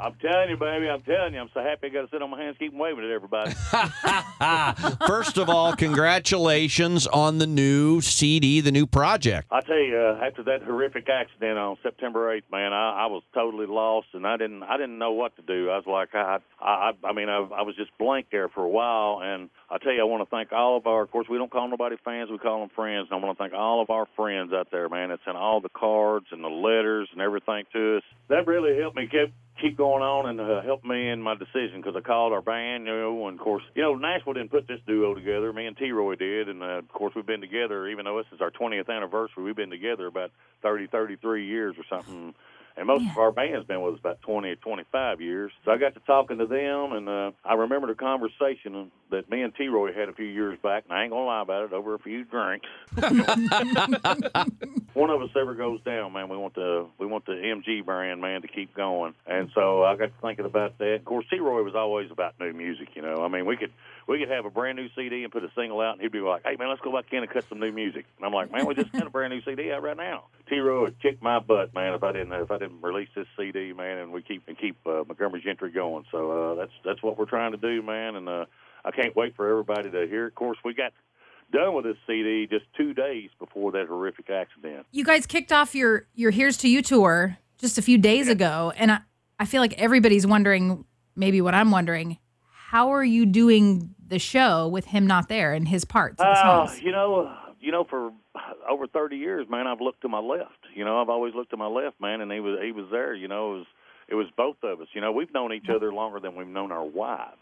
I'm telling you, baby. I'm telling you. I'm so happy I got to sit on my hands, keep waving at everybody. First of all, congratulations on the new CD, the new project. I tell you, after that horrific accident on September 8th, man, I was totally lost, and I didn't know what to do. I was like, I was just blank there for a while, and I tell you, I want to thank all of of course, we don't call nobody fans, we call them friends, and I want to thank all of our friends out there, man, that sent all the cards and the letters and everything to us. That really helped me keep going on and helped me in my decision, because I called our band, and of course, Nashville didn't put this duo together. Me and T-Roy did, and of course, we've been together, even though this is our 20th anniversary, we've been together about 33 years or something. And most of our band's been with us about 20 or 25 years. So I got to talking to them, and I remember the conversation that me and T-Roy had a few years back, and I ain't going to lie about it, over a few drinks. One of us ever goes down, man, we want the MG brand, man, to keep going. And so I got to thinking about that. Of course, T-Roy was always about new music, I mean, we could have a brand new CD and put a single out, and he'd be like, hey, man, let's go back in and cut some new music. And I'm like, man, we just got a brand new CD out right now. T-Roy would kick my butt, man, if I didn't release this CD, man, and we keep Montgomery Gentry going. So that's what we're trying to do, man, and I can't wait for everybody to hear it. Of course, we got done with this CD just 2 days before that horrific accident. You guys kicked off your Here's to You tour just a few days ago, and I feel like everybody's wondering, maybe what I'm wondering, how are you doing the show with him not there and his parts? For over 30 years, man, I've looked to my left. I've always looked to my left, man, and he was there. It was both of us. We've known each other longer than we've known our wives.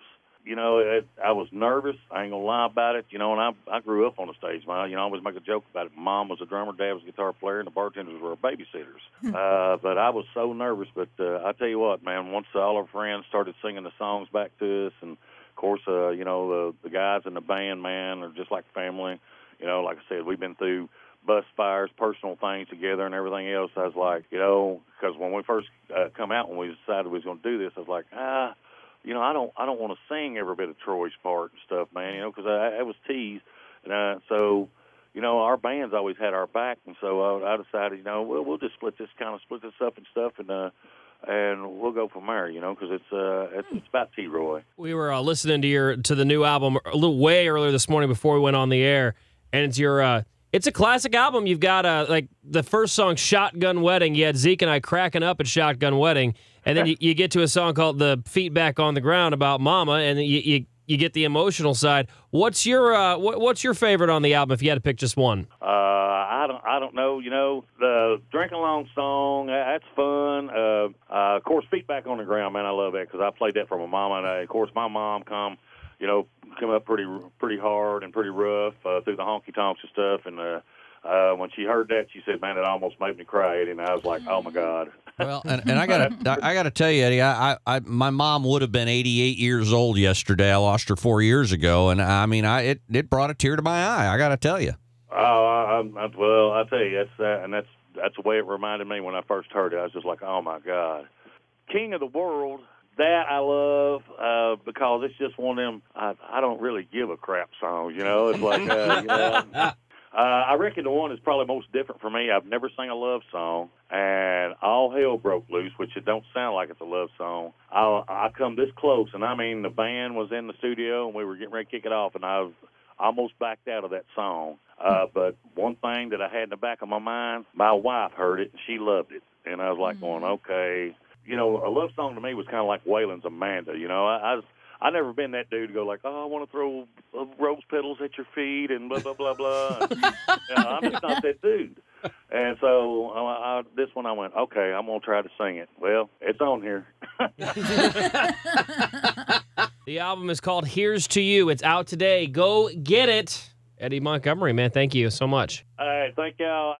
I was nervous. I ain't gonna lie about it. And I grew up on the stage, man. I always make a joke about it. Mom was a drummer, Dad was a guitar player, and the bartenders were babysitters. But I was so nervous. But I tell you what, man, once all our friends started singing the songs back to us, and of course, the guys in the band, man, are just like family. Like I said, we've been through bus fires, personal things together, and everything else. I was like, because when we first come out, when we decided we was going to do this, I was like, I don't want to sing every bit of Troy's part and stuff, man, because I was teased. And so, our band's always had our back, and so I decided, we'll just split this up and stuff, and we'll go from there, because it's about T-Roy. We were listening to the new album a little way earlier this morning before we went on the air, and it's a classic album. You've got like the first song, Shotgun Wedding. You had Zeke and I cracking up at Shotgun Wedding, and then you get to a song called The Feet Back on the Ground about Mama, and you get the emotional side. What's your favorite on the album if you had to pick just one? I don't know. The Drink Along song, that's fun. Of course, Feet Back on the Ground, man, I love that because I played that for my mama, and of course, my mom come up pretty hard and pretty rough through the honky tonks and stuff. And when she heard that, she said, "Man, it almost made me cry, Eddie." And I was like, "Oh my God." Well, and I gotta tell you, Eddie, my mom would have been 88 years old yesterday. I lost her 4 years ago, and I mean, it brought a tear to my eye. I gotta tell you. Well, I tell you, that's the way it reminded me when I first heard it. I was just like, "Oh my God." King of the World. That I love because it's just one of them I don't really give a crap songs, It's like, I reckon the one that's probably most different for me, I've never sang a love song, and All Hell Broke Loose, which it don't sound like it's a love song. I come this close, and I mean, the band was in the studio, and we were getting ready to kick it off, and I almost backed out of that song. But one thing that I had in the back of my mind, my wife heard it, and she loved it. And I was like going, okay. A love song to me was kind of like Waylon's Amanda. I never been that dude to go like, I want to throw rose petals at your feet and blah, blah, blah, blah. I'm just not that dude. And so this one I went, okay, I'm going to try to sing it. Well, it's on here. The album is called Here's to You. It's out today. Go get it. Eddie Montgomery, man, thank you so much. All right, thank y'all.